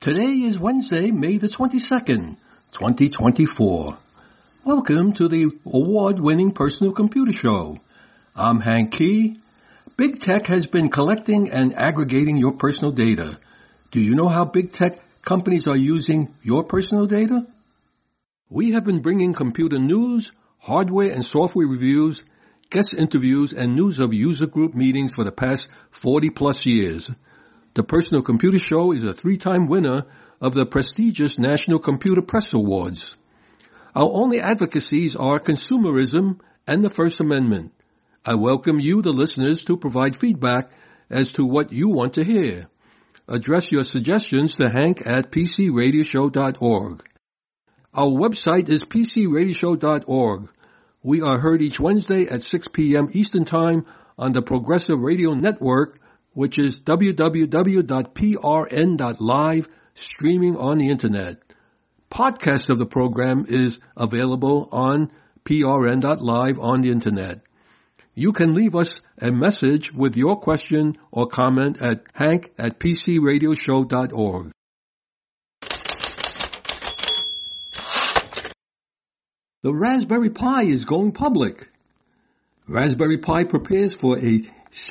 Today is Wednesday, May the 22nd, 2024. Welcome to the award-winning Personal Computer Show. I'm Hank Key. Big Tech has been collecting and aggregating your personal data. Do you know how big tech companies are using your personal data? We have been bringing computer news, hardware and software reviews, guest interviews, and news of user group meetings for the past 40-plus years. The Personal Computer Show is a 3-time winner of the prestigious National Computer Press Awards. Our only advocacies are consumerism and the First Amendment. I welcome you, the listeners, to provide feedback as to what you want to hear. Address your suggestions to hank@pcradioshow.org. Our website is pcradioshow.org. We are heard each Wednesday at 6 p.m. Eastern Time on the Progressive Radio Network, which is www.prn.live, streaming on the Internet. Podcast of the program is available on prn.live on the Internet. You can leave us a message with your question or comment at hank@pcradioshow.org. The Raspberry Pi is going public. Raspberry Pi prepares for a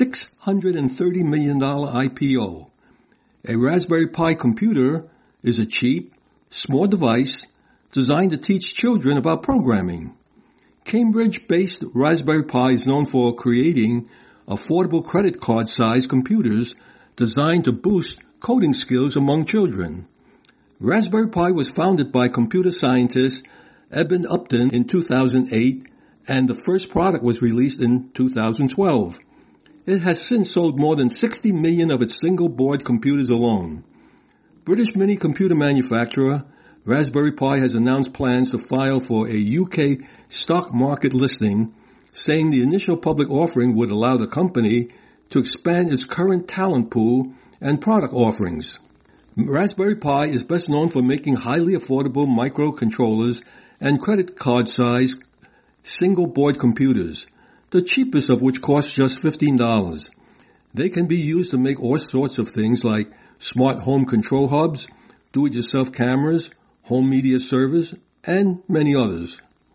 $630 million IPO. A Raspberry Pi computer is a cheap, small device designed to teach children about programming. Cambridge-based Raspberry Pi is known for creating affordable credit card-sized computers designed to boost coding skills among children. Raspberry Pi was founded by computer scientist Eben Upton in 2008, and the first product was released in 2012. It has since sold more than 60 million of its single-board computers alone. British mini computer manufacturer Raspberry Pi has announced plans to file for a UK stock market listing, saying the initial public offering would allow the company to expand its current talent pool and product offerings. Raspberry Pi is best known for making highly affordable microcontrollers and credit card-sized single-board computers, the cheapest of which costs just $15. They can be used to make all sorts of things like smart home control hubs, do-it-yourself cameras, home media servers, and many others.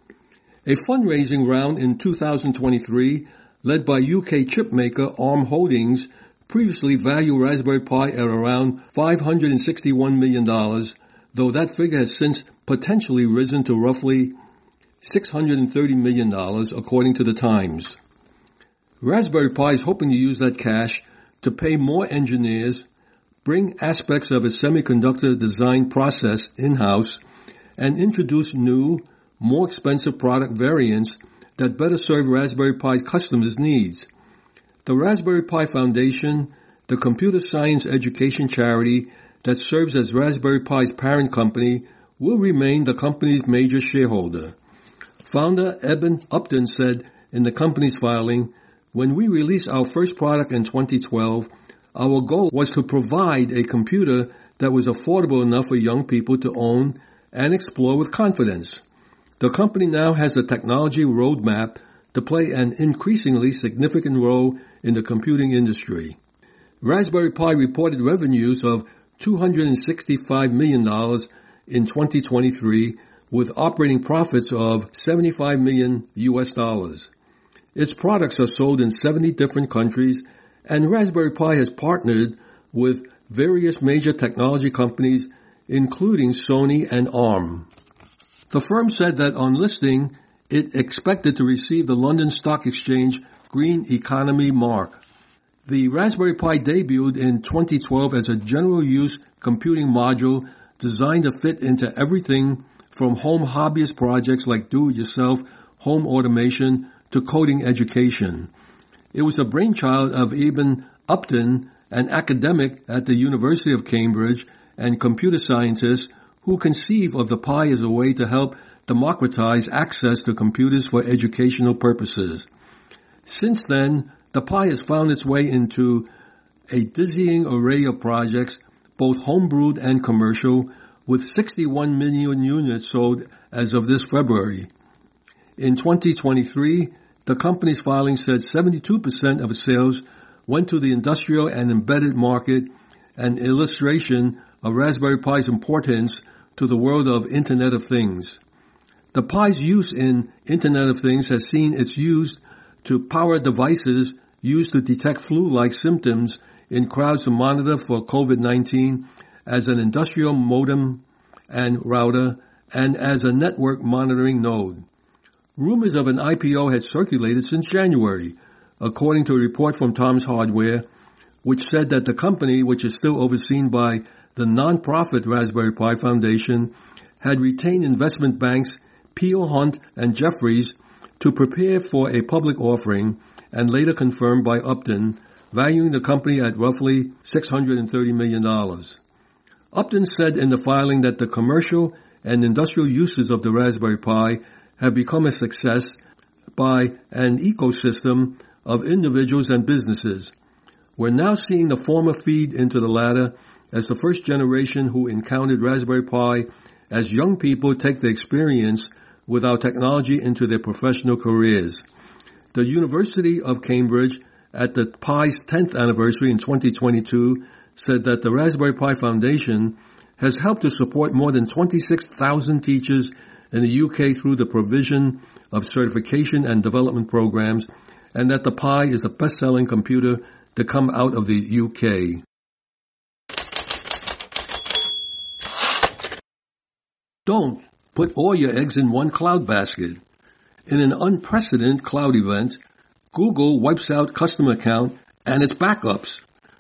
A fundraising round in 2023, led by UK chipmaker ARM Holdings, previously valued Raspberry Pi at around $561 million, though that figure has since potentially risen to roughly $630 million, according to the Times. Raspberry Pi is hoping to use that cash to pay more engineers, bring aspects of its semiconductor design process in-house, and introduce new, more expensive product variants that better serve Raspberry Pi customers' needs. The Raspberry Pi Foundation, the computer science education charity that serves as Raspberry Pi's parent company, will remain the company's major shareholder. Founder Eben Upton said in the company's filing, "When we released our first product in 2012, our goal was to provide a computer that was affordable enough for young people to own and explore with confidence. The company now has a technology roadmap to play an increasingly significant role in the computing industry." Raspberry Pi reported revenues of $265 million in 2023, with operating profits of $75 million US. Its products are sold in 70 different countries, and Raspberry Pi has partnered with various major technology companies, including Sony and ARM. The firm said that on listing, it expected to receive the London Stock Exchange Green Economy mark. The Raspberry Pi debuted in 2012 as a general-use computing module designed to fit into everything from home hobbyist projects like do-it-yourself home automation to coding education. It was the brainchild of Eben Upton, an academic at the University of Cambridge and computer scientist who conceived of the Pi as a way to help democratize access to computers for educational purposes. Since then, the Pi has found its way into a dizzying array of projects, both homebrewed and commercial, with 61 million units sold as of this February. In 2023, the company's filing said 72% of its sales went to the industrial and embedded market, an illustration of Raspberry Pi's importance to the world of Internet of Things. The Pi's use in Internet of Things has seen its use to power devices used to detect flu-like symptoms in crowds to monitor for COVID-19 as an industrial modem and router and as a network monitoring node. Rumors of an IPO had circulated since January, according to a report from Tom's Hardware, which said that the company, which is still overseen by the non-profit Raspberry Pi Foundation, had retained investment banks Peel Hunt and Jefferies to prepare for a public offering, and later confirmed by Upton, valuing the company at roughly $630 million. Upton said in the filing that the commercial and industrial uses of the Raspberry Pi have become a success by an ecosystem of individuals and businesses. We're now seeing the former feed into the latter as the first generation who encountered Raspberry Pi as young people take the experience with our technology into their professional careers. The University of Cambridge, at the Pi's 10th anniversary in 2022, said that the Raspberry Pi Foundation has helped to support more than 26,000 teachers in the UK through the provision of certification and development programs, and that the Pi is the best-selling computer to come out of the UK. Don't put all your eggs in one cloud basket. In an unprecedented cloud event, Google wipes out customer account and its backups.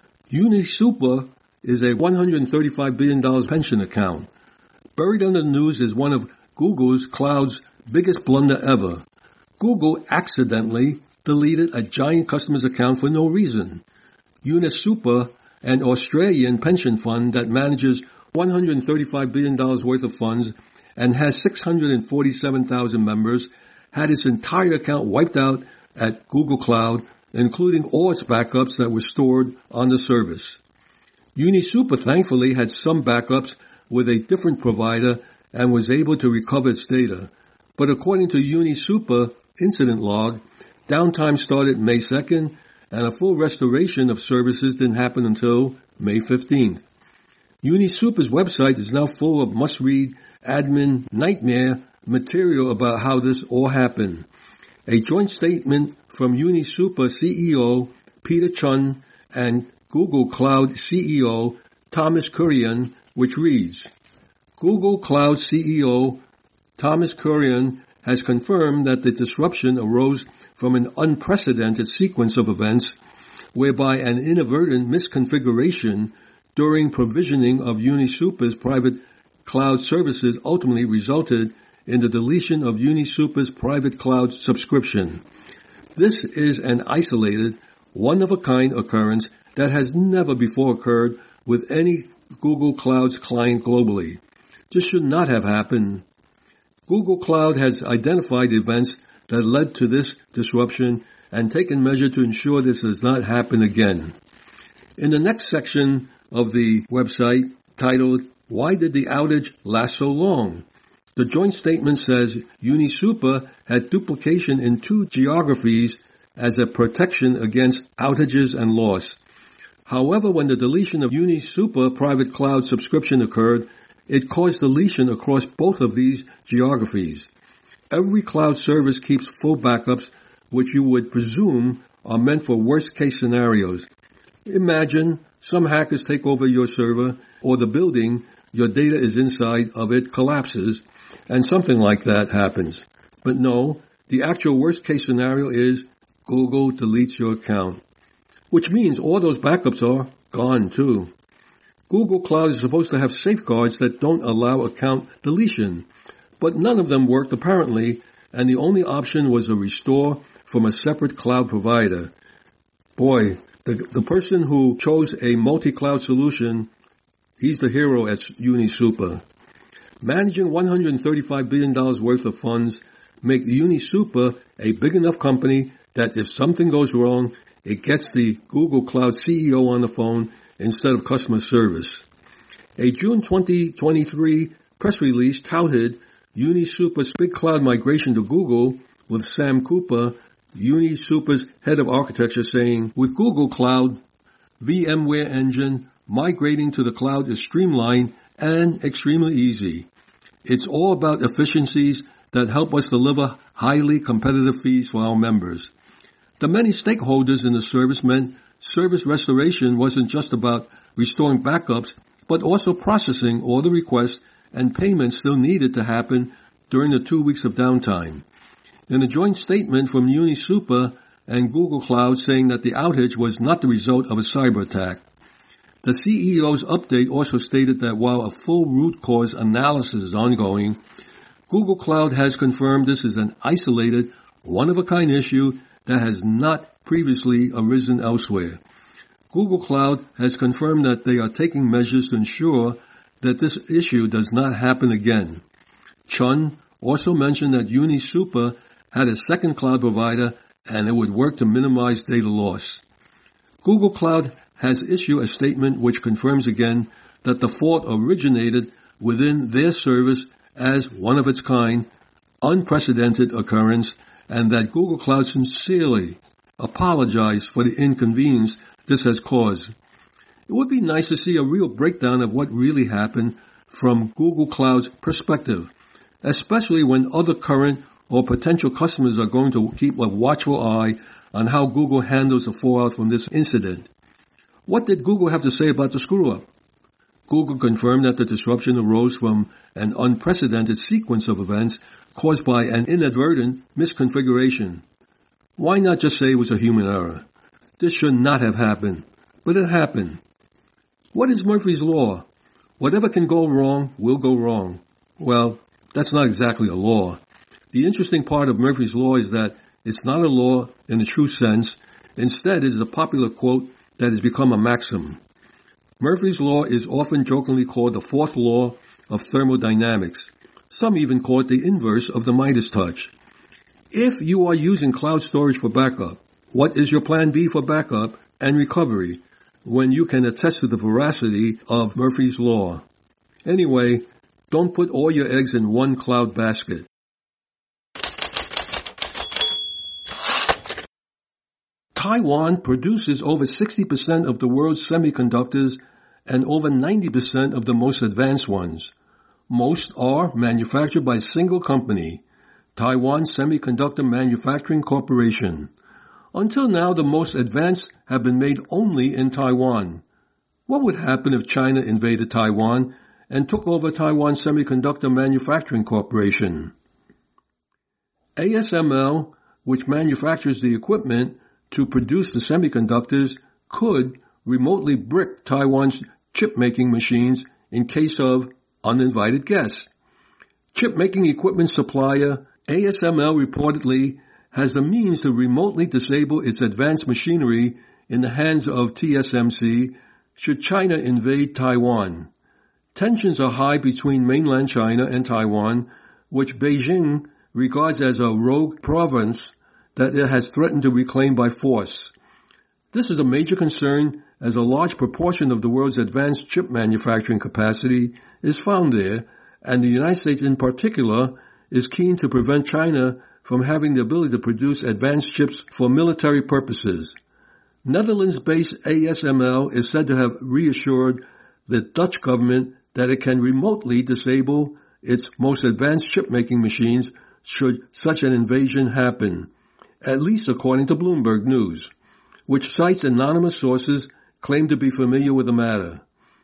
UniSuper is a $135 billion pension account. Buried under the news is one of Google's cloud's biggest blunder ever. Google accidentally deleted a giant customer's account for no reason. UniSuper, an Australian pension fund that manages $135 billion worth of funds and has 647,000 members, had its entire account wiped out at Google Cloud, including all its backups that were stored on the service. UniSuper thankfully had some backups with a different provider and was able to recover its data. But according to UniSuper incident log, downtime started May 2nd, and a full restoration of services didn't happen until May 15th. UniSuper's website is now full of must-read admin nightmare material about how this all happened. A joint statement from UniSuper CEO Peter Chun and Google Cloud CEO Thomas Kurian, which reads, Google Cloud CEO Thomas Kurian has confirmed that the disruption arose from an unprecedented sequence of events whereby an inadvertent misconfiguration during provisioning of UniSuper's private cloud services ultimately resulted in the deletion of UniSuper's private cloud subscription. This is an isolated, one-of-a-kind occurrence that has never before occurred with any Google Cloud's client globally. This should not have happened. Google Cloud has identified events that led to this disruption and taken measure to ensure this does not happen again. In the next section of the website, titled, Why Did the Outage Last So Long?, the joint statement says UniSuper had duplication in 2 geographies as a protection against outages and loss. However, when the deletion of UniSuper private cloud subscription occurred, it caused deletion across both of these geographies. Every cloud service keeps full backups, which you would presume are meant for worst-case scenarios. Imagine some hackers take over your server or the building your data is inside of it collapses, and something like that happens. But no, the actual worst-case scenario is Google deletes your account, which means all those backups are gone too. Google Cloud is supposed to have safeguards that don't allow account deletion, but none of them worked apparently, and the only option was a restore from a separate cloud provider. Boy, the person who chose a multi-cloud solution, he's the hero at UniSuper. Managing $135 billion worth of funds make UniSuper a big enough company that if something goes wrong, it gets the Google Cloud CEO on the phone instead of customer service. A June 2023 press release touted UniSuper's big cloud migration to Google, with Sam Cooper, UniSuper's head of architecture, saying, with Google Cloud, VMware Engine, migrating to the cloud is streamlined and extremely easy. It's all about efficiencies that help us deliver highly competitive fees for our members. The many stakeholders in the service meant service restoration wasn't just about restoring backups, but also processing all the requests and payments still needed to happen during the 2 weeks of downtime. In a joint statement from UniSuper and Google Cloud saying that the outage was not the result of a cyber attack. The CEO's update also stated that while a full root cause analysis is ongoing, Google Cloud has confirmed this is an isolated, one-of-a-kind issue that has not previously arisen elsewhere. Google Cloud has confirmed that they are taking measures to ensure that this issue does not happen again. Chun also mentioned that UniSuper had a second cloud provider and it would work to minimize data loss. Google Cloud has issued a statement which confirms again that the fault originated within their service as one of its kind, unprecedented occurrence, and that Google Cloud sincerely apologized for the inconvenience this has caused. It would be nice to see a real breakdown of what really happened from Google Cloud's perspective, especially when other current or potential customers are going to keep a watchful eye on how Google handles the fallout from this incident. What did Google have to say about the screw-up? Google confirmed that the disruption arose from an unprecedented sequence of events caused by an inadvertent misconfiguration. Why not just say it was a human error? This should not have happened, but it happened. What is Murphy's Law? Whatever can go wrong will go wrong. Well, that's not exactly a law. The interesting part of Murphy's Law is that it's not a law in the true sense. Instead, it is a popular quote that has become a maxim. Murphy's Law is often jokingly called the fourth law of thermodynamics. Some even call it the inverse of the Midas touch. If you are using cloud storage for backup, what is your plan B for backup and recovery when you can attest to the veracity of Murphy's Law? Anyway, don't put all your eggs in one cloud basket. Taiwan produces over 60% of the world's semiconductors and over 90% of the most advanced ones. Most are manufactured by a single company, Taiwan Semiconductor Manufacturing Corporation. Until now, the most advanced have been made only in Taiwan. What would happen if China invaded Taiwan and took over Taiwan Semiconductor Manufacturing Corporation? ASML, which manufactures the equipment to produce the semiconductors, could remotely brick Taiwan's chip-making machines in case of uninvited guests. Chip-making equipment supplier ASML reportedly has the means to remotely disable its advanced machinery in the hands of TSMC should China invade Taiwan. Tensions are high between mainland China and Taiwan, which Beijing regards as a rogue province that it has threatened to reclaim by force. This is a major concern as a large proportion of the world's advanced chip manufacturing capacity is found there, and the United States in particular is keen to prevent China from having the ability to produce advanced chips for military purposes. Netherlands-based ASML is said to have reassured the Dutch government that it can remotely disable its most advanced chip-making machines should such an invasion happen, at least according to Bloomberg News, which cites anonymous sources claim to be familiar with the matter.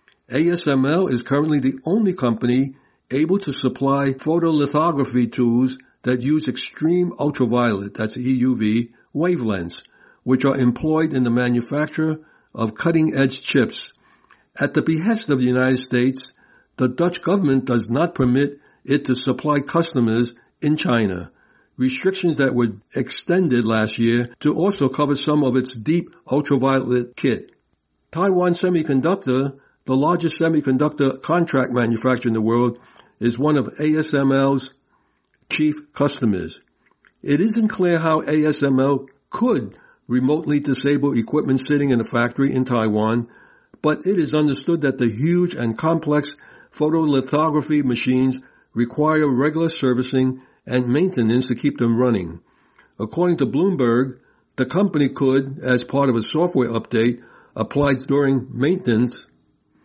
ASML is currently the only company able to supply photolithography tools that use extreme ultraviolet, that's EUV, wavelengths, which are employed in the manufacture of cutting-edge chips. At the behest of the United States, the Dutch government does not permit it to supply customers in China, restrictions that were extended last year to also cover some of its deep ultraviolet kit. Taiwan Semiconductor, the largest semiconductor contract manufacturer in the world, is one of ASML's chief customers. It isn't clear how ASML could remotely disable equipment sitting in a factory in Taiwan, but it is understood that the huge and complex photolithography machines require regular servicing and maintenance to keep them running. According to Bloomberg, the company could, as part of a software update applied during maintenance,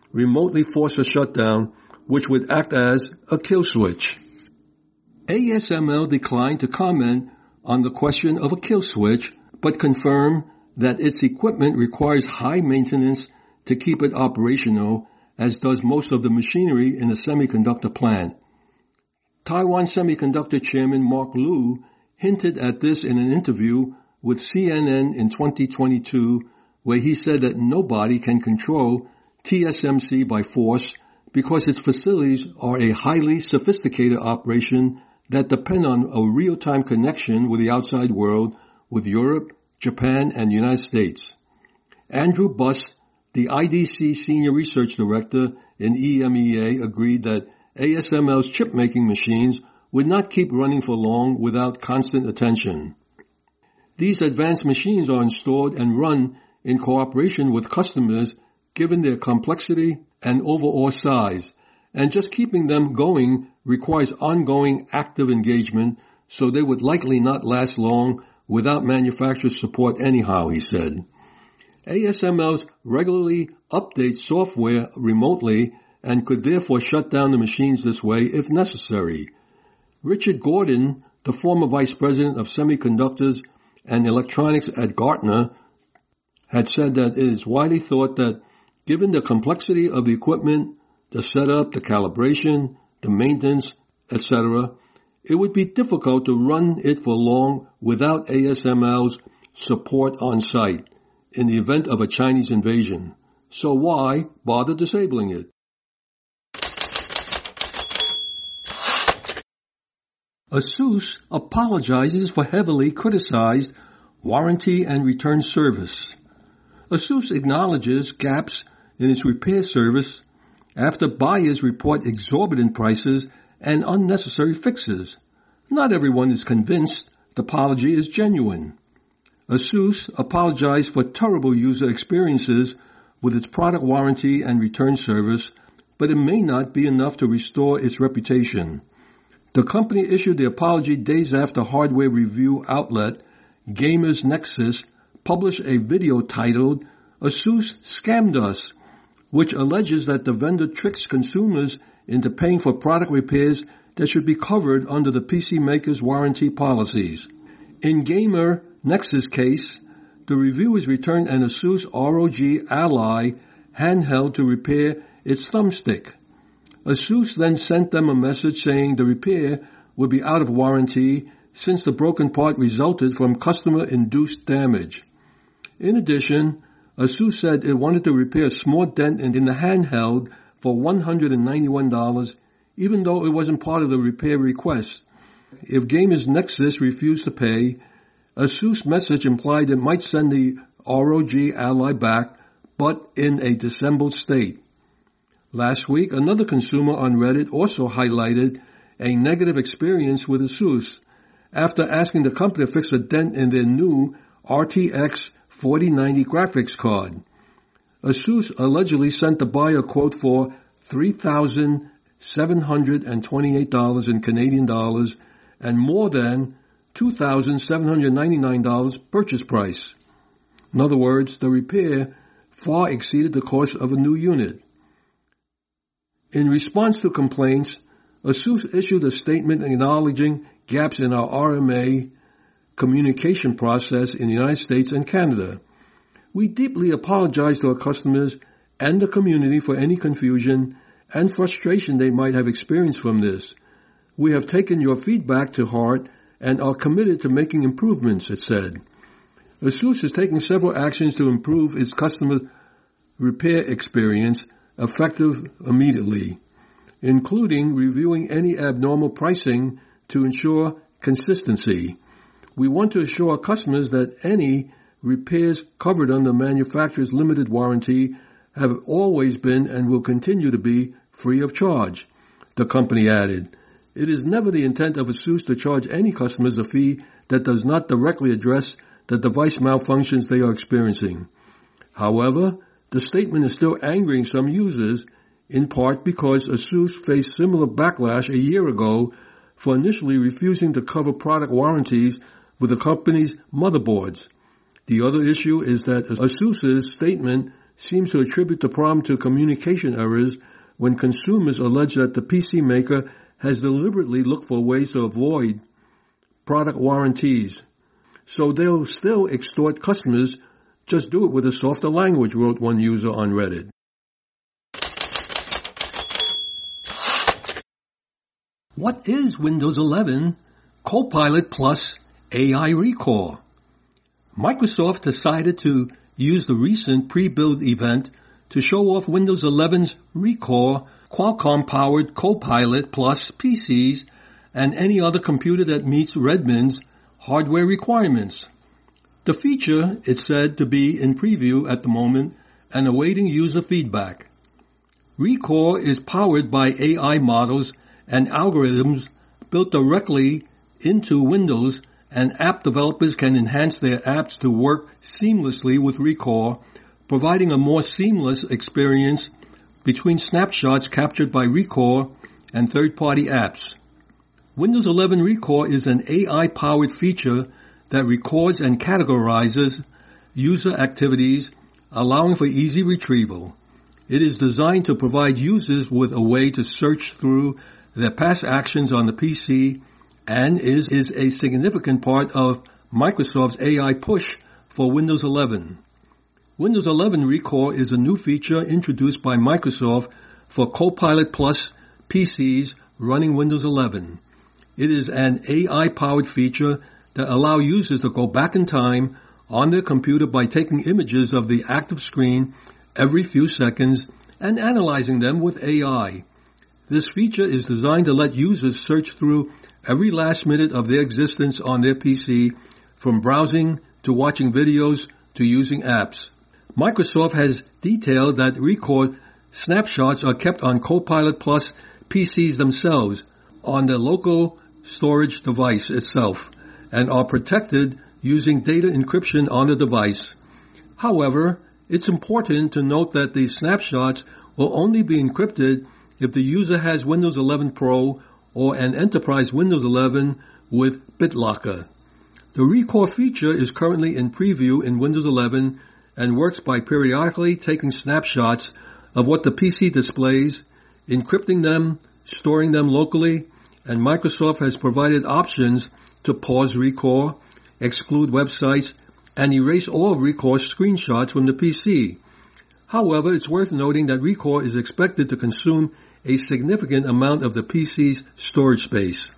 remotely force a shutdown, which would act as a kill switch. ASML declined to comment on the question of a kill switch, but confirmed that its equipment requires high maintenance to keep it operational, as does most of the machinery in a semiconductor plant. Taiwan Semiconductor Chairman Mark Liu hinted at this in an interview with CNN in 2022, where he said that nobody can control TSMC by force because its facilities are a highly sophisticated operation that depend on a real-time connection with the outside world, with Europe, Japan, and the United States. Andrew Buss, the IDC Senior Research Director in EMEA, agreed that ASML's chip-making machines would not keep running for long without constant attention. These advanced machines are installed and run in cooperation with customers given their complexity and overall size, and just keeping them going requires ongoing active engagement, so they would likely not last long without manufacturer support anyhow, he said. ASML regularly updates software remotely and could therefore shut down the machines this way if necessary. Richard Gordon, the former vice president of semiconductors and electronics at Gartner, had said that it is widely thought that given the complexity of the equipment, the setup, the calibration, the maintenance, etc., it would be difficult to run it for long without ASML's support on site in the event of a Chinese invasion. So why bother disabling it? ASUS apologizes for heavily criticized warranty and return service. ASUS acknowledges gaps in its repair service after buyers report exorbitant prices and unnecessary fixes. Not everyone is convinced the apology is genuine. ASUS apologized for terrible user experiences with its product warranty and return service, but it may not be enough to restore its reputation. The company issued the apology days after hardware review outlet Gamers Nexus published a video titled "ASUS Scammed Us," which alleges that the vendor tricks consumers into paying for product repairs that should be covered under the PC maker's warranty policies. In Gamer Nexus case, the reviewers returned an ASUS ROG Ally handheld to repair its thumbstick. ASUS then sent them a message saying the repair would be out of warranty since the broken part resulted from customer-induced damage. In addition, ASUS said it wanted to repair a small dent in the handheld for $191, even though it wasn't part of the repair request. If Gamers Nexus refused to pay, ASUS message implied it might send the ROG Ally back, but in a disassembled state. Last week, another consumer on Reddit also highlighted a negative experience with ASUS after asking the company to fix a dent in their new RTX 4090 graphics card. ASUS allegedly sent the buyer a quote for $3,728 in Canadian dollars and more than $2,799 purchase price. In other words, the repair far exceeded the cost of a new unit. In response to complaints, ASUS issued a statement acknowledging gaps in our RMA communication process in the United States and Canada. We deeply apologize to our customers and the community for any confusion and frustration they might have experienced from this. We have taken your feedback to heart and are committed to making improvements, it said. ASUS is taking several actions to improve its customer repair experience effective immediately, including reviewing any abnormal pricing to ensure consistency. We want to assure our customers that any repairs covered under manufacturer's limited warranty have always been and will continue to be free of charge, the company added. It is never the intent of ASUS to charge any customers a fee that does not directly address the device malfunctions they are experiencing. However, the statement is still angering some users, in part because ASUS faced similar backlash a year ago for initially refusing to cover product warranties with the company's motherboards. The other issue is that ASUS's statement seems to attribute the problem to communication errors when consumers allege that the PC maker has deliberately looked for ways to avoid product warranties. So they'll still extort customers. Just do it with a softer language, wrote one user on Reddit. What is Windows 11 Copilot Plus AI Recall? Microsoft decided to use the recent pre-build event to show off Windows 11's Recall Qualcomm-powered Copilot Plus PCs and any other computer that meets Redmond's hardware requirements. The feature is said to be in preview at the moment and awaiting user feedback. Recall is powered by AI models and algorithms built directly into Windows, and app developers can enhance their apps to work seamlessly with Recall, providing a more seamless experience between snapshots captured by Recall and third-party apps. Windows 11 Recall is an AI-powered feature that records and categorizes user activities, allowing for easy retrieval. It is designed to provide users with a way to search through their past actions on the PC and is a significant part of Microsoft's AI push for Windows 11. Windows 11 Recall is a new feature introduced by Microsoft for Copilot Plus PCs running Windows 11. It is an AI-powered feature that allows users to go back in time on their computer by taking images of the active screen every few seconds and analyzing them with AI. This feature is designed to let users search through every last minute of their existence on their PC, from browsing to watching videos to using apps. Microsoft has detailed that Recall snapshots are kept on Copilot Plus PCs themselves on the local storage device itself and are protected using data encryption on the device. However, it's important to note that the snapshots will only be encrypted if the user has Windows 11 Pro or an enterprise Windows 11 with BitLocker. The Recall feature is currently in preview in Windows 11 and works by periodically taking snapshots of what the PC displays, encrypting them, storing them locally, and Microsoft has provided options to pause Recall, exclude websites, and erase all Recall screenshots from the PC. However, it's worth noting that Recall is expected to consume a significant amount of the PC's storage space.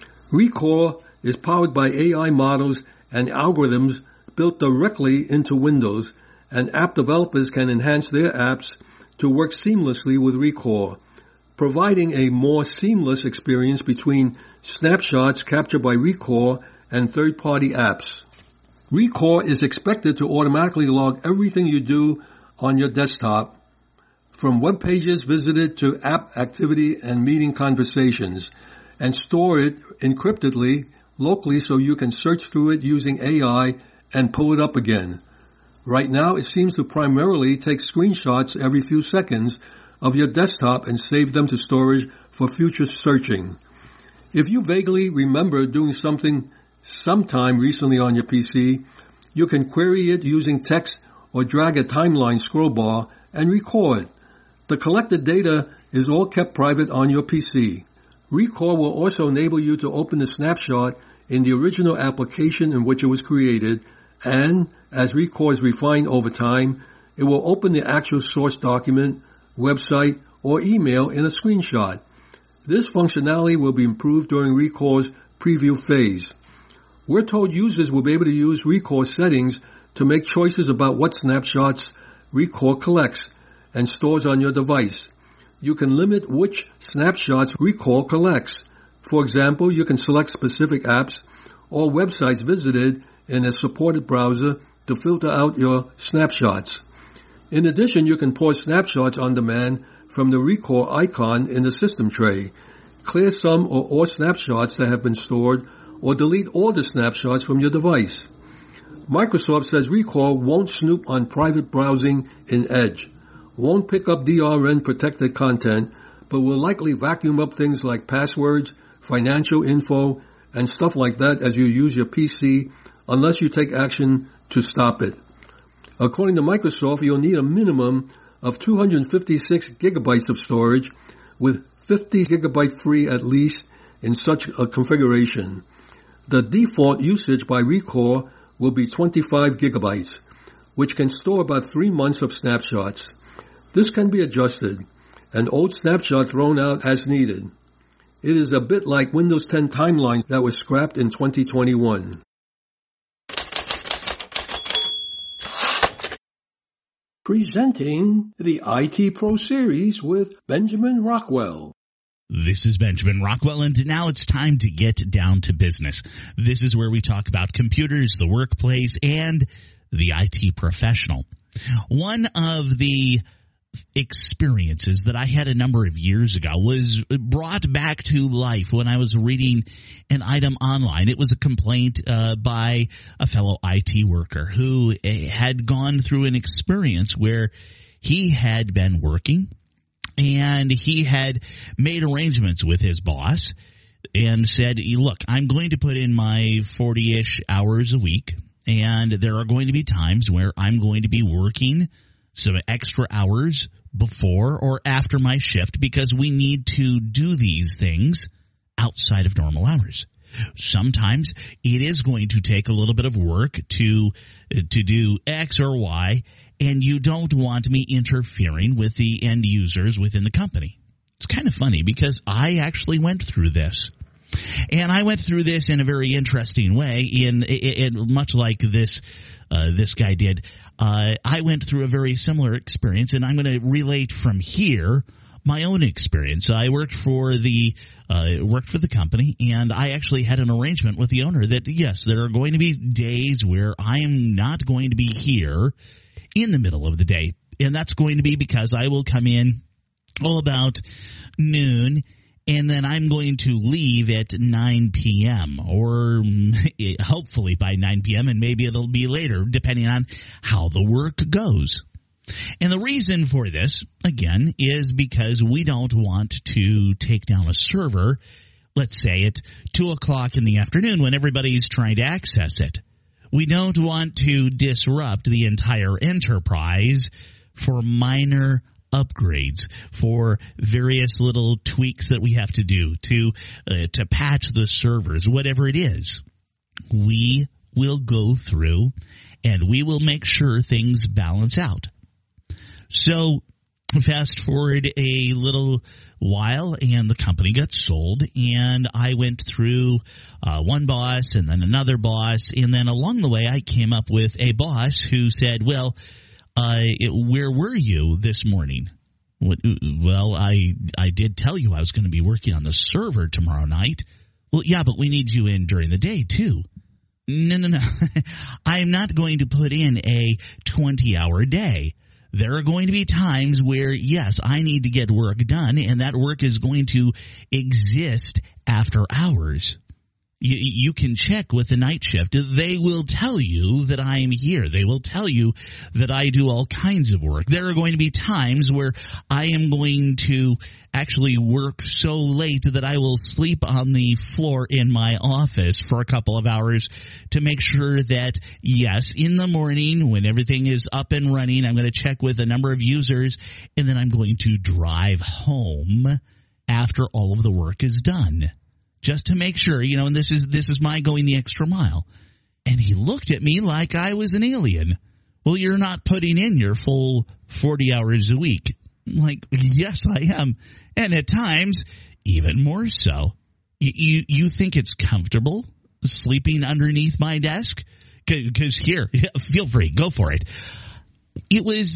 Recall is powered by AI models and algorithms built directly into Windows, and app developers can enhance their apps to work seamlessly with Recall, providing a more seamless experience between snapshots captured by Recall and third-party apps. Recall is expected to automatically log everything you do on your desktop, from web pages visited to app activity and meeting conversations, and store it encryptedly locally so you can search through it using AI and pull it up again. Right now, it seems to primarily take screenshots every few seconds of your desktop and save them to storage for future searching. If you vaguely remember doing something sometime recently on your PC, you can query it using text or drag a timeline scroll bar and record. The collected data is all kept private on your PC. Recall will also enable you to open the snapshot in the original application in which it was created, and as Recall is refined over time, it will open the actual source document, website, or email in a screenshot. This functionality will be improved during Recall's preview phase. We're told users will be able to use Recall settings to make choices about what snapshots Recall collects and stores on your device. You can limit which snapshots Recall collects. For example, you can select specific apps or websites visited in a supported browser to filter out your snapshots. In addition, you can pause snapshots on demand from the Recall icon in the system tray, clear some or all snapshots that have been stored, or delete all the snapshots from your device. Microsoft says Recall won't snoop on private browsing in Edge, won't pick up DRM-protected content, but will likely vacuum up things like passwords, financial info, and stuff like that as you use your PC, unless you take action to stop it. According to Microsoft, you'll need a minimum of 256 gigabytes of storage, with 50 gigabyte free at least in such a configuration. The default usage by Rekor will be 25 gigabytes, which can store about 3 months of snapshots. This can be adjusted, an old snapshot thrown out as needed. It is a bit like Windows 10 Timelines that was scrapped in 2021. Presenting the IT Pro Series with Benjamin Rockwell. This is Benjamin Rockwell, and now it's time to get down to business. This is where we talk about computers, the workplace, and the IT professional. One of the experiences that I had a number of years ago was brought back to life when I was reading an item online. It was a complaint by a fellow IT worker who had gone through an experience where he had been working and he had made arrangements with his boss and said, look, I'm going to put in my 40-ish hours a week, and there are going to be times where I'm going to be working some extra hours before or after my shift because we need to do these things outside of normal hours. Sometimes it is going to take a little bit of work to do X or Y, and you don't want me interfering with the end users within the company. It's kind of funny because I actually went through this. And I went through this in a very interesting way, in much like this guy did. I went through a very similar experience, and I'm going to relate from here my own experience. I worked for the company, and I actually had an arrangement with the owner that, yes, there are going to be days where I am not going to be here in the middle of the day, and that's going to be because I will come in all about noon, and then I'm going to leave at 9 p.m. or hopefully by 9 p.m. and maybe it'll be later depending on how the work goes. And the reason for this, again, is because we don't want to take down a server, let's say at 2 o'clock in the afternoon when everybody's trying to access it. We don't want to disrupt the entire enterprise for minor upgrades, for various little tweaks that we have to do to patch the servers, whatever it is. We will go through and we will make sure things balance out. So fast forward a little while and the company got sold, and I went through one boss and then another boss, and then along the way I came up with a boss who said, well, where were you this morning? Well, I did tell you I was going to be working on the server tomorrow night. Well, yeah, but we need you in during the day, too. No. I'm not going to put in a 20-hour day. There are going to be times where, yes, I need to get work done, and that work is going to exist after hours. You can check with the night shift. They will tell you that I am here. They will tell you that I do all kinds of work. There are going to be times where I am going to actually work so late that I will sleep on the floor in my office for a couple of hours to make sure that, yes, in the morning when everything is up and running, I'm going to check with a number of users, and then I'm going to drive home after all of the work is done. Just to make sure, and this is my going the extra mile. And he looked at me like I was an alien. Well, you're not putting in your full 40 hours a week. I'm like, yes, I am. And at times, even more so. You think it's comfortable sleeping underneath my desk? Because here, feel free, go for it. It was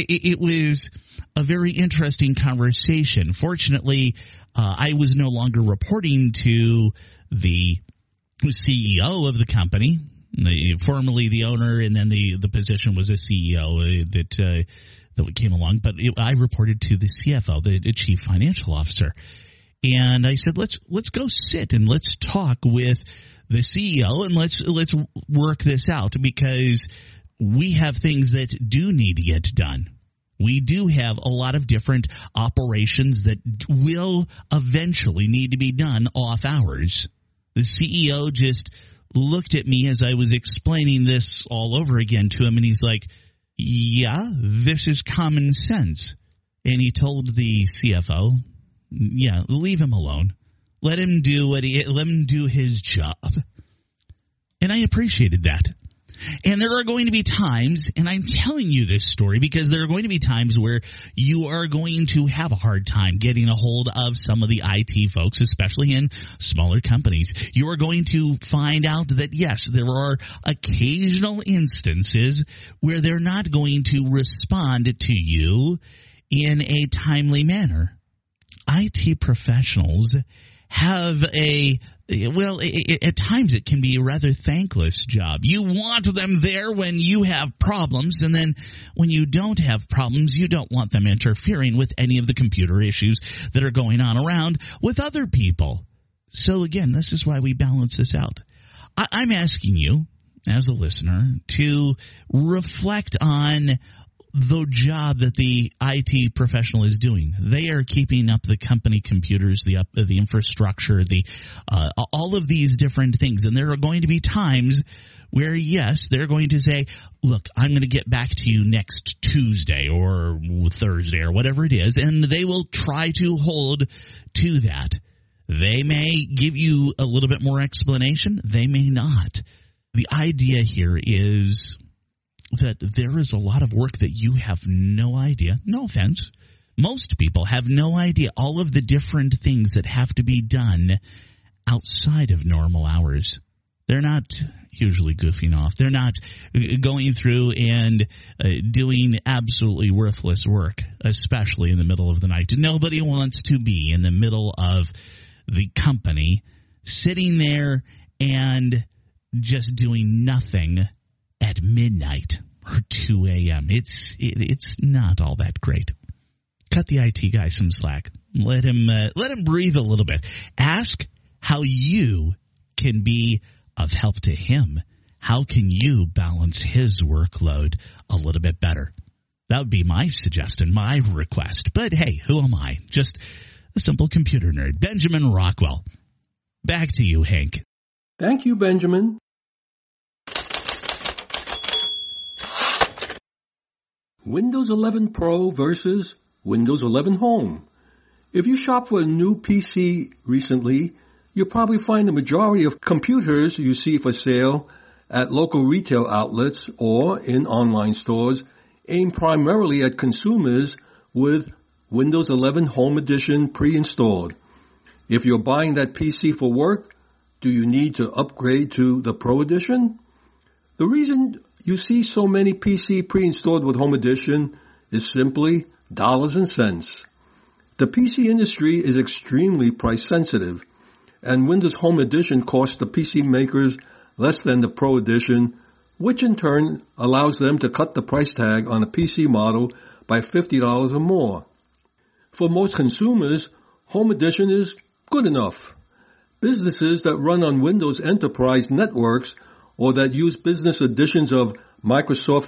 a very interesting conversation. Fortunately, I was no longer reporting to the CEO of the company, formerly the owner, and then the position was a CEO that came along. But I reported to the CFO, the Chief Financial Officer, and I said, let's go sit and let's talk with the CEO and let's work this out, because we have things that do need to get done. We do have a lot of different operations that will eventually need to be done off hours. The CEO just looked at me as I was explaining this all over again to him, and he's like, yeah, this is common sense. And he told the CFO, yeah, leave him alone. Let him do his job. And I appreciated that. And there are going to be times, and I'm telling you this story because there are going to be times where you are going to have a hard time getting a hold of some of the IT folks, especially in smaller companies. You are going to find out that, yes, there are occasional instances where they're not going to respond to you in a timely manner. IT professionals have at times it can be a rather thankless job. You want them there when you have problems, and then when you don't have problems, you don't want them interfering with any of the computer issues that are going on around with other people. So again, this is why we balance this out. I'm asking you, as a listener, to reflect on the job that the IT professional is doing. They are keeping up the company computers, the infrastructure, all of these different things. And there are going to be times where, yes, they're going to say, look, I'm going to get back to you next Tuesday or Thursday or whatever it is. And they will try to hold to that. They may give you a little bit more explanation. They may not. The idea here is that there is a lot of work that you have no idea. No offense. Most people have no idea all of the different things that have to be done outside of normal hours. They're not usually goofing off. They're not going through and doing absolutely worthless work, especially in the middle of the night. Nobody wants to be in the middle of the company sitting there and just doing nothing at midnight or 2 a.m. It's not all that great. Cut the IT guy some slack. Let him breathe a little bit. Ask how you can be of help to him. How can you balance his workload a little bit better? That would be my suggestion, my request. But hey, who am I? Just a simple computer nerd. Benjamin Rockwell. Back to you, Hank. Thank you, Benjamin. Windows 11 Pro versus Windows 11 Home. If you shop for a new PC recently, you'll probably find the majority of computers you see for sale at local retail outlets or in online stores aimed primarily at consumers with Windows 11 Home Edition pre-installed. If you're buying that PC for work, do you need to upgrade to the Pro Edition? The reason you see so many PC pre-installed with Home Edition is simply dollars and cents. The PC industry is extremely price sensitive, and Windows Home Edition costs the PC makers less than the Pro Edition, which in turn allows them to cut the price tag on a PC model by $50 or more. For most consumers, Home Edition is good enough. Businesses that run on Windows Enterprise networks or that use business editions of Microsoft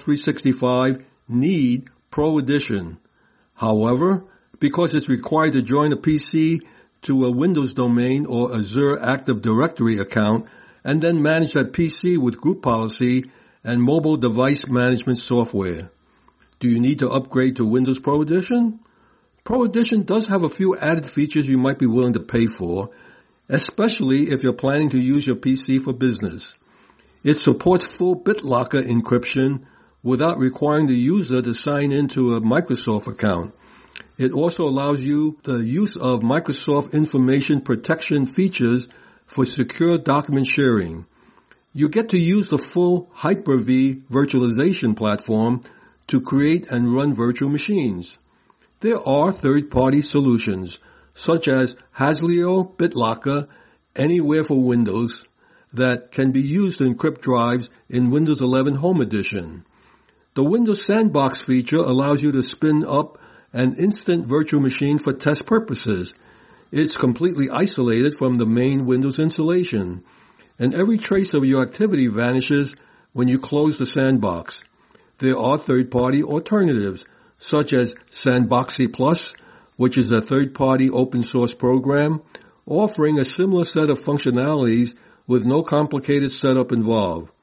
365 need Pro Edition. However, because it's required to join a PC to a Windows domain or Azure Active Directory account and then manage that PC with group policy and mobile device management software. Do you need to upgrade to Windows Pro Edition? Pro Edition does have a few added features you might be willing to pay for, especially if you're planning to use your PC for business. It supports full BitLocker encryption without requiring the user to sign into a Microsoft account. It also allows you the use of Microsoft information protection features for secure document sharing. You get to use the full Hyper-V virtualization platform to create and run virtual machines. There are third-party solutions, such as Hasleo BitLocker Anywhere for Windows, that can be used to encrypt drives in Windows 11 Home Edition. The Windows Sandbox feature allows you to spin up an instant virtual machine for test purposes. It's completely isolated from the main Windows installation, and every trace of your activity vanishes when you close the sandbox. There are third-party alternatives, such as Sandboxy Plus, which is a third-party open-source program, offering a similar set of functionalities with no complicated setup involved.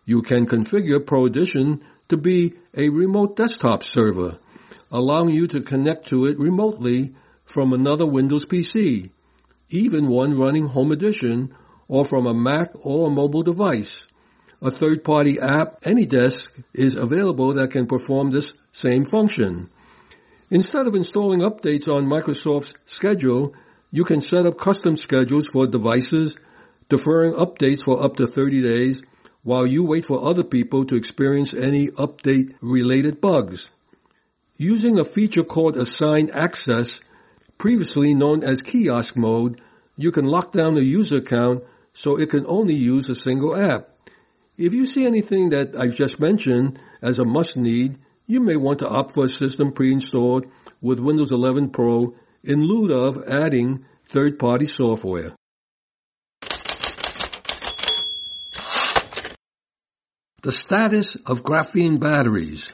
You can configure ProEdition to be a remote desktop server, allowing you to connect to it remotely from another Windows PC, even one running Home Edition, or from a Mac or a mobile device. A third-party app, AnyDesk, is available that can perform this same function. Instead of installing updates on Microsoft's schedule, you can set up custom schedules for devices, deferring updates for up to 30 days, while you wait for other people to experience any update-related bugs. Using a feature called Assign Access, previously known as Kiosk Mode, you can lock down the user account so it can only use a single app. If you see anything that I've just mentioned as a must-need, you may want to opt for a system pre-installed with Windows 11 Pro in lieu of adding third-party software. The status of graphene batteries.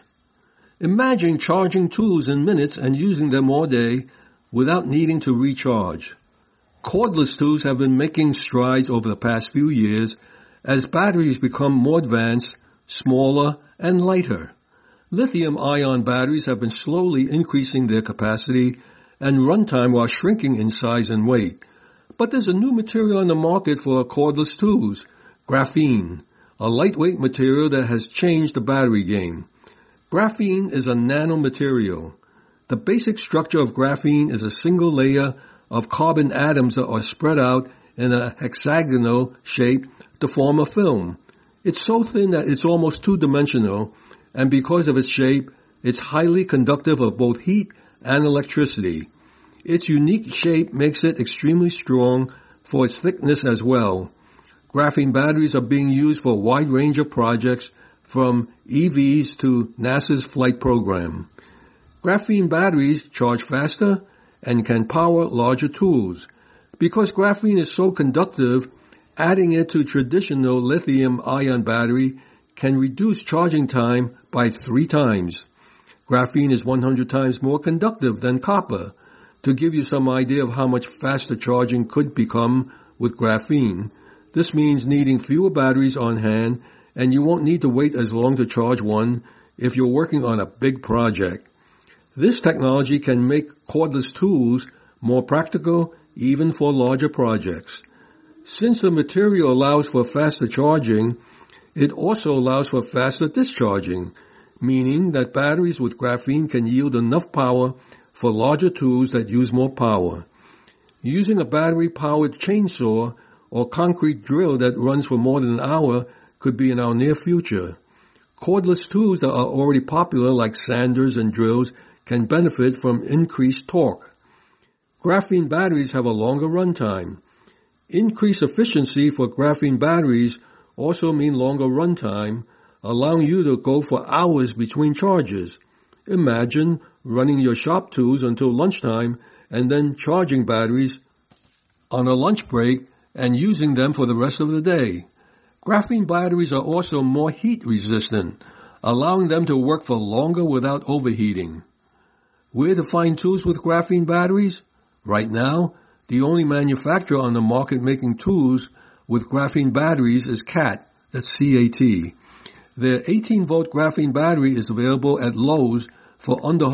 Imagine charging tools in minutes and using them all day without needing to recharge. Cordless tools have been making strides over the past few years as batteries become more advanced, smaller, and lighter. Lithium-ion batteries have been slowly increasing their capacity and runtime while shrinking in size and weight. But there's a new material on the market for cordless tools, graphene, a lightweight material that has changed the battery game. Graphene is a nanomaterial. The basic structure of graphene is a single layer of carbon atoms that are spread out in a hexagonal shape to form a film. It's so thin that it's almost two-dimensional, and because of its shape, it's highly conductive of both heat and electricity. Its unique shape makes it extremely strong for its thickness as well. Graphene batteries are being used for a wide range of projects, from EVs to NASA's flight program. Graphene batteries charge faster and can power larger tools. Because graphene is so conductive, adding it to traditional lithium-ion battery can reduce charging time by 3 times. Graphene is 100 times more conductive than copper. To give you some idea of how much faster charging could become with graphene, this means needing fewer batteries on hand, and you won't need to wait as long to charge one if you're working on a big project. This technology can make cordless tools more practical even for larger projects. Since the material allows for faster charging, it also allows for faster discharging, meaning that batteries with graphene can yield enough power for larger tools that use more power. Using a battery-powered chainsaw or concrete drill that runs for more than an hour could be in our near future. Cordless tools that are already popular, like sanders and drills, can benefit from increased torque. Graphene batteries have a longer runtime. Increased efficiency for graphene batteries also mean longer runtime, allowing you to go for hours between charges. Imagine running your shop tools until lunchtime and then charging batteries on a lunch break and using them for the rest of the day. Graphene batteries are also more heat resistant, allowing them to work for longer without overheating. Where to find tools with graphene batteries? Right now, the only manufacturer on the market making tools with graphene batteries is CAT, that's C-A-T. Their 18-volt graphene battery is available at Lowe's for under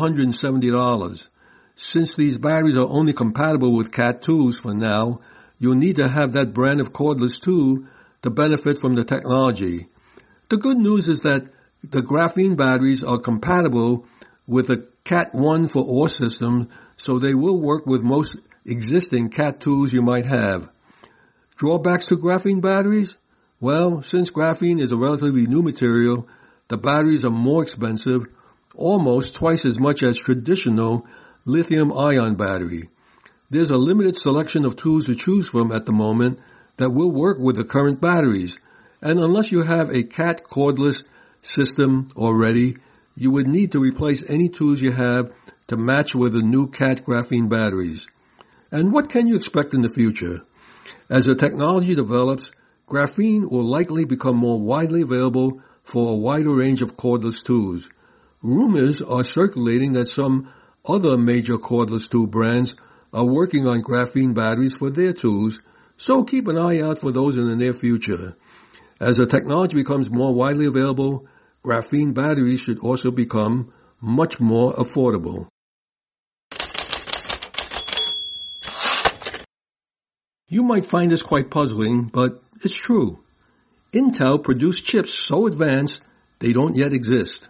$170. Since these batteries are only compatible with CAT tools for now, you'll need to have that brand of cordless tool to benefit from the technology. The good news is that the graphene batteries are compatible with a CAT 1 for all systems, so they will work with most existing CAT tools you might have. Drawbacks to graphene batteries? Well, since graphene is a relatively new material, the batteries are more expensive, almost twice as much as traditional lithium-ion battery. There's a limited selection of tools to choose from at the moment that will work with the current batteries, and unless you have a CAT cordless system already, you would need to replace any tools you have to match with the new CAT graphene batteries. And what can you expect in the future? As the technology develops, graphene will likely become more widely available for a wider range of cordless tools. Rumors are circulating that some other major cordless tool brands are working on graphene batteries for their tools, so keep an eye out for those in the near future. As the technology becomes more widely available, graphene batteries should also become much more affordable. You might find this quite puzzling, but it's true. Intel produced chips so advanced they don't yet exist.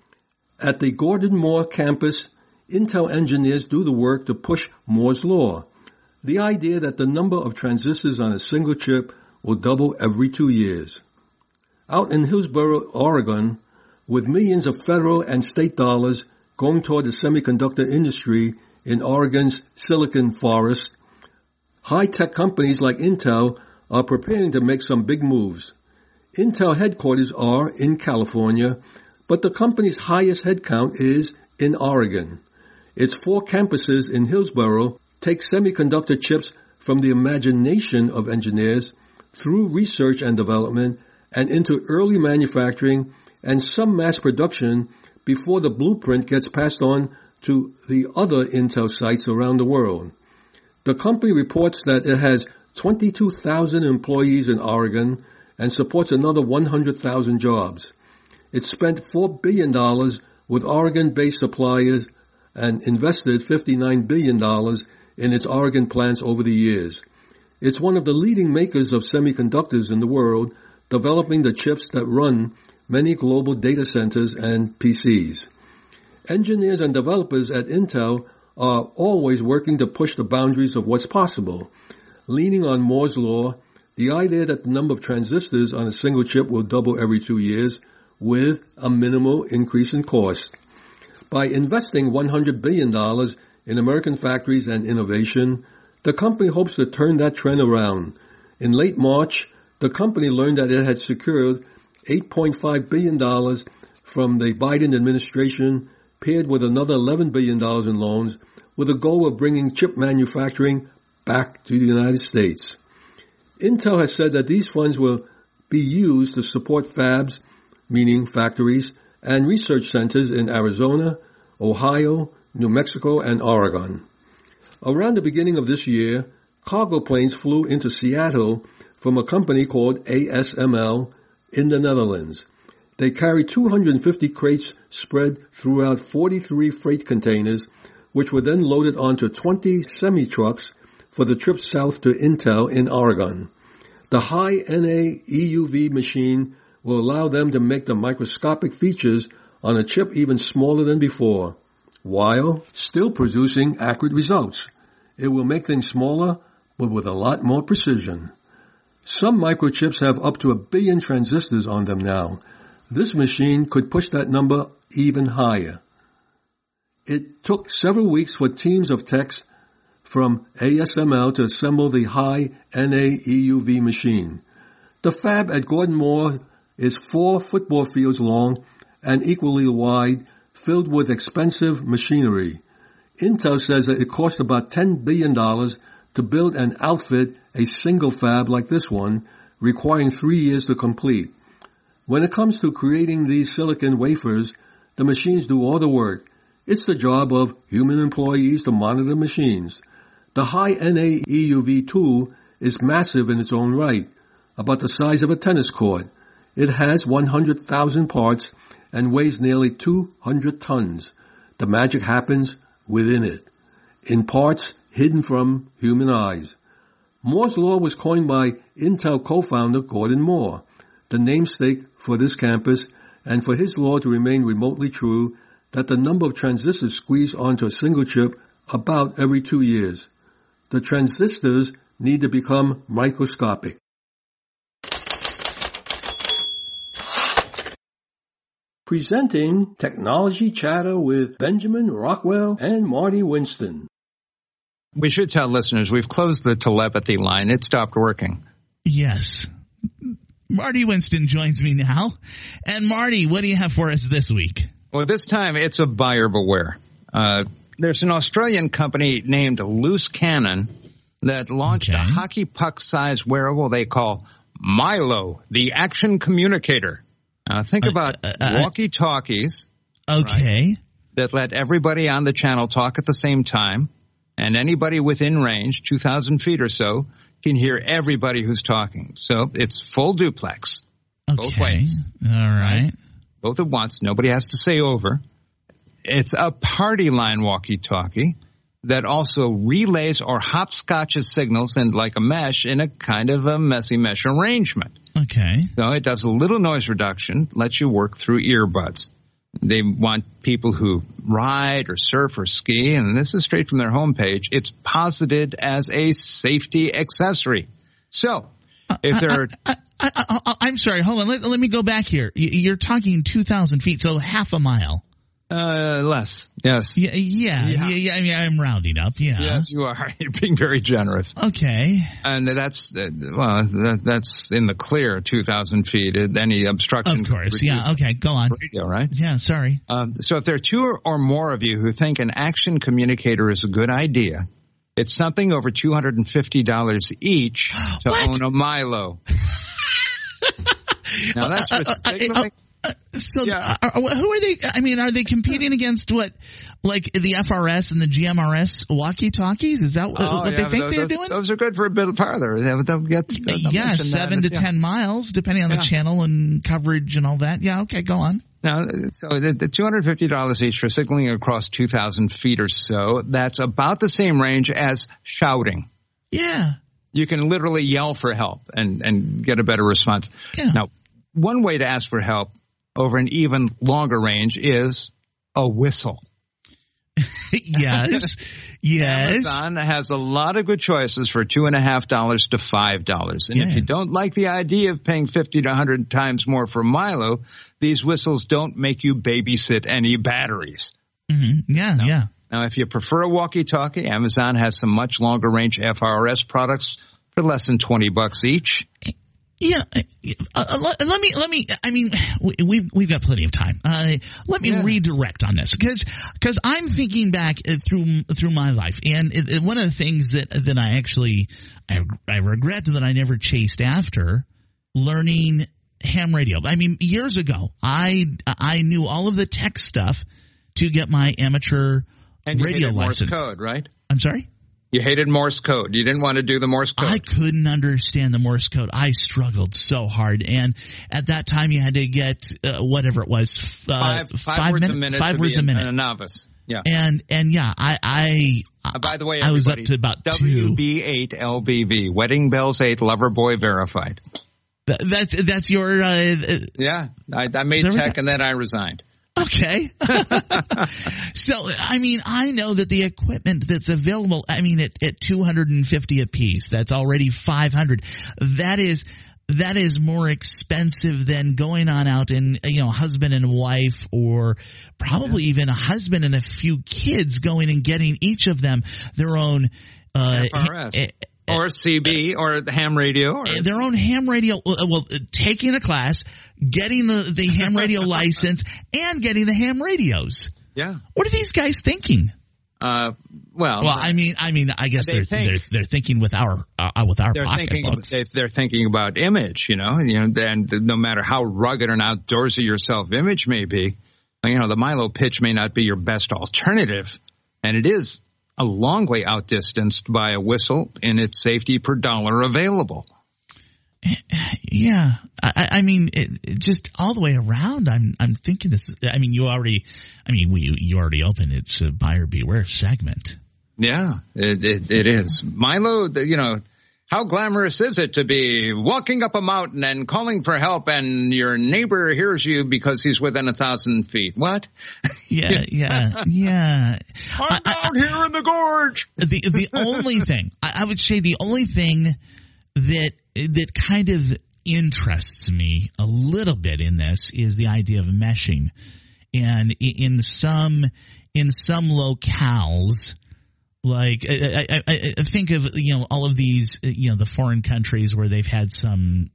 At the Gordon Moore campus, Intel engineers do the work to push Moore's law, the idea that the number of transistors on a single chip will double every 2 years. Out in Hillsboro, Oregon, with millions of federal and state dollars going toward the semiconductor industry in Oregon's Silicon Forest, high-tech companies like Intel are preparing to make some big moves. Intel headquarters are in California, but the company's highest headcount is in Oregon. Its 4 campuses in Hillsboro take semiconductor chips from the imagination of engineers through research and development and into early manufacturing and some mass production before the blueprint gets passed on to the other Intel sites around the world. The company reports that it has 22,000 employees in Oregon and supports another 100,000 jobs. It spent $4 billion with Oregon-based suppliers and invested $59 billion in its Oregon plants over the years. It's one of the leading makers of semiconductors in the world, developing the chips that run many global data centers and PCs. Engineers and developers at Intel are always working to push the boundaries of what's possible, leaning on Moore's law, the idea that the number of transistors on a single chip will double every 2 years with a minimal increase in cost. By investing $100 billion in American factories and innovation, the company hopes to turn that trend around. In late March, the company learned that it had secured $8.5 billion from the Biden administration, paired with another $11 billion in loans, with a goal of bringing chip manufacturing back to the United States. Intel has said that these funds will be used to support fabs, meaning factories, and research centers in Arizona, Ohio, New Mexico, and Oregon. Around the beginning of this year, cargo planes flew into Seattle from a company called ASML in the Netherlands. They carried 250 crates spread throughout 43 freight containers, which were then loaded onto 20 semi-trucks for the trip south to Intel in Oregon. The high-NA EUV machine will allow them to make the microscopic features on a chip even smaller than before, while still producing accurate results. It will make things smaller, but with a lot more precision. Some microchips have up to 1 billion transistors on them now. This machine could push that number even higher. It took several weeks for teams of techs from ASML to assemble the high-NA EUV machine. The fab at Gordon Moore is 4 football fields long and equally wide, filled with expensive machinery. Intel says that it cost about $10 billion to build and outfit a single fab like this one, requiring 3 years to complete. When it comes to creating these silicon wafers, the machines do all the work. It's the job of human employees to monitor machines. The high-NA EUV tool is massive in its own right, about the size of a tennis court. It has 100,000 parts and weighs nearly 200 tons. The magic happens within it, in parts hidden from human eyes. Moore's law was coined by Intel co-founder Gordon Moore, the namesake for this campus, and for his law to remain remotely true, that the number of transistors squeezed onto a single chip about every 2 years. The transistors need to become microscopic. Presenting Technology Chatter with Benjamin Rockwell and Marty Winston. We should tell listeners we've closed the telepathy line. It stopped working. Yes. Marty Winston joins me now. And Marty, what do you have for us this week? Well, this time it's a buyer beware. There's an Australian company named Loose Cannon that launched a hockey puck-sized wearable they call Milo, the Action Communicator. Now, think about walkie-talkies. Okay. Right, that let everybody on the channel talk at the same time, and anybody within range, 2,000 feet or so, can hear everybody who's talking. So it's full duplex. both ways. All right. Both at once. Nobody has to say over. It's a party line walkie-talkie that also relays or hopscotches signals in like a mesh in a kind of a messy mesh arrangement. Okay. So it does a little noise reduction, lets you work through earbuds. They want people who ride or surf or ski, and this is straight from their homepage. It's posited as a safety accessory. So, if there are... I'm sorry, hold on. Let me go back here. You're talking 2,000 feet, so half a mile. Less, yes. Yeah. I mean, I'm rounding up, yeah. Yes, you are. You're being very generous. Okay. And that's in the clear, 2,000 feet. Any obstruction. Of course, yeah. Okay, go on. Radio, right? Yeah, sorry. So if there are two or more of you who think an action communicator is a good idea, it's something over $250 each to own a Milo. Now that's for signaling. Who are they? I mean, are they competing against what, like the FRS and the GMRS walkie-talkies? Is that what they think they're doing? Those are good for a bit farther. They'll get 7 to 10 miles, depending on the channel and coverage and all that. Yeah, okay, go on. Now, so the $250 each for signaling across 2,000 feet or so, that's about the same range as shouting. Yeah. You can literally yell for help and get a better response. Yeah. Now, one way to ask for help over an even longer range is a whistle. Yes. Amazon has a lot of good choices for $2.50 to $5. And if you don't like the idea of paying 50 to 100 times more for Milo, these whistles don't make you babysit any batteries. Mm-hmm. Yeah. Now, if you prefer a walkie-talkie, Amazon has some much longer range FRS products for less than $20 each. Yeah, let me. I mean, we've got plenty of time. Let me redirect on this because I'm thinking back through my life, and one of the things that I actually I regret that I never chased after learning ham radio. I mean, years ago, I knew all of the tech stuff to get my amateur radio license. Morse code, right? I'm sorry? You hated Morse code. You didn't want to do the Morse code. I couldn't understand the Morse code. I struggled so hard. And at that time, you had to get whatever it was, five words a minute. 5 words a minute. A novice. Yeah. And yeah, by the way, I was up to about WB8 LBV, Wedding Bells 8, Lover Boy verified. That's your. Yeah, I made tech and then I resigned. Okay. So, I mean, I know that the equipment that's available, I mean, at $250 a piece, that's already $500. That is more expensive than going on out and, husband and wife, or probably even a husband and a few kids going and getting each of them their own, FRS. Or CB, or the ham radio. Their own ham radio, taking a class, getting the ham radio license, and getting the ham radios. Yeah. What are these guys thinking? I guess they're thinking with our pocketbooks. They're thinking about image, and no matter how rugged and outdoorsy your self-image may be, the Milo pitch may not be your best alternative, and it is a long way outdistanced by a whistle in its safety per dollar available. Yeah, I mean, just all the way around. I'm thinking this. I mean, you already opened. It's a buyer beware segment. Yeah, it is. Milo, how glamorous is it to be walking up a mountain and calling for help, and your neighbor hears you because he's within 1,000 feet? What? Yeah. I'm down here in the gorge. The only thing I would say, the only thing that kind of interests me a little bit in this is the idea of meshing, and in some locales. Like I think of all of these the foreign countries where they've had some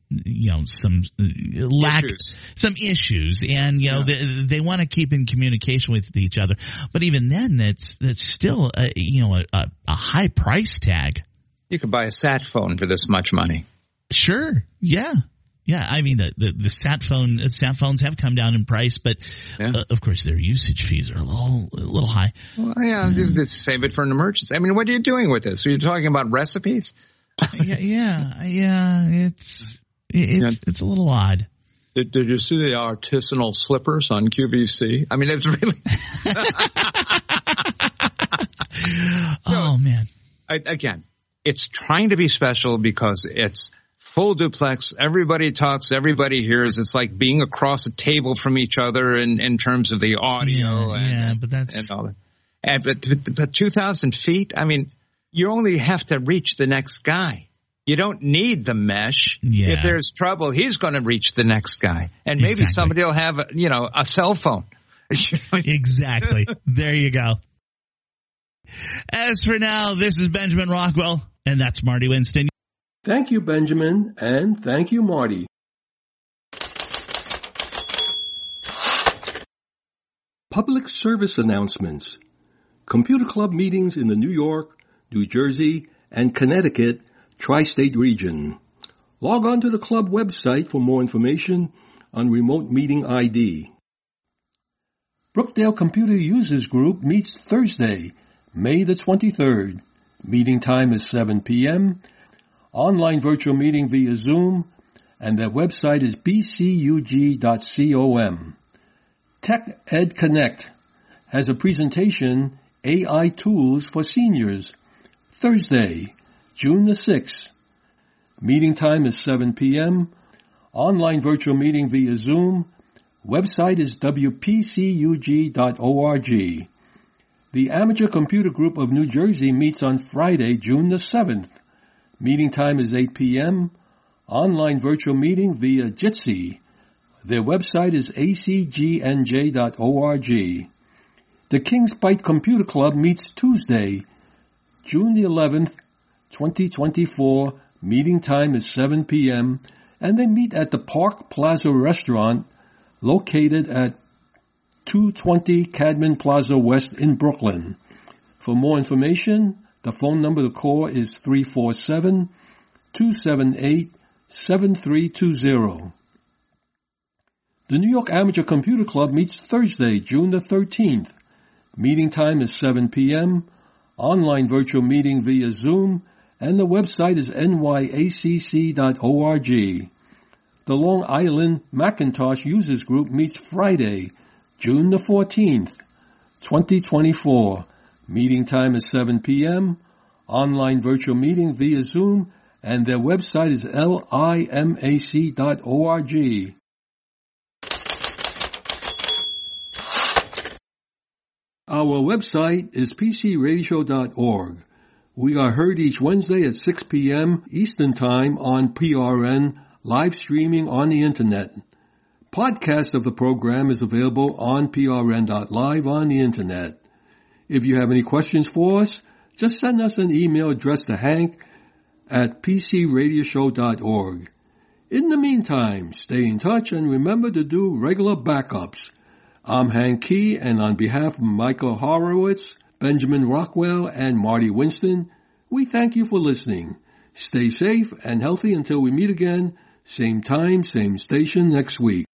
issues, and they want to keep in communication with each other, but even then that's still a high price tag. You could buy a sat phone for this much money. Sure, yeah. I mean the sat phones have come down in price, but of course their usage fees are a little high. Well, save it for an emergency. I mean, what are you doing with this? Are you talking about recipes? Yeah. It's a little odd. Did you see the artisanal slippers on QVC? I mean, it's really. Oh, man. Again, it's trying to be special because it's full duplex. Everybody talks. Everybody hears. It's like being across a table from each other in terms of the audio. But that's. And all that. But 2,000 feet, I mean, you only have to reach the next guy. You don't need the mesh. Yeah. If there's trouble, he's going to reach the next guy. And maybe somebody will have, a cell phone. Exactly. There you go. As for now, this is Benjamin Rockwell, and that's Marty Winston. Thank you, Benjamin, and thank you, Marty. Public service announcements. Computer Club meetings in the New York, New Jersey, and Connecticut Tri-State region. Log on to the club website for more information on remote meeting ID. Brookdale Computer Users Group meets Thursday, May the 23rd. Meeting time is 7 p.m. Online virtual meeting via Zoom, and their website is bcug.com. Tech Ed Connect has a presentation, AI Tools for Seniors, Thursday, June the 6th. Meeting time is 7 p.m. Online virtual meeting via Zoom. Website is wpcug.org. The Amateur Computer Group of New Jersey meets on Friday, June the 7th. Meeting time is 8 p.m. Online virtual meeting via Jitsi. Their website is acgnj.org. The Kings Bite Computer Club meets Tuesday, June the 11th, 2024. Meeting time is 7 p.m. and they meet at the Park Plaza Restaurant located at 220 Cadman Plaza West in Brooklyn. For more information, the phone number to call is 347-278-7320. The New York Amateur Computer Club meets Thursday, June the 13th. Meeting time is 7 p.m. Online virtual meeting via Zoom, and the website is nyacc.org. The Long Island Macintosh Users Group meets Friday, June the 14th, 2024. Meeting time is 7 p.m. Online virtual meeting via Zoom, and their website is limac.org. Our website is pcradioshow.org. We are heard each Wednesday at 6 p.m. Eastern Time on PRN, live streaming on the Internet. Podcast of the program is available on prn.live on the Internet. If you have any questions for us, just send us an email addressed to Hank at pcradioshow.org. In the meantime, stay in touch and remember to do regular backups. I'm Hank Key, and on behalf of Michael Horowitz, Benjamin Rockwell, and Marty Winston, we thank you for listening. Stay safe and healthy until we meet again, same time, same station next week.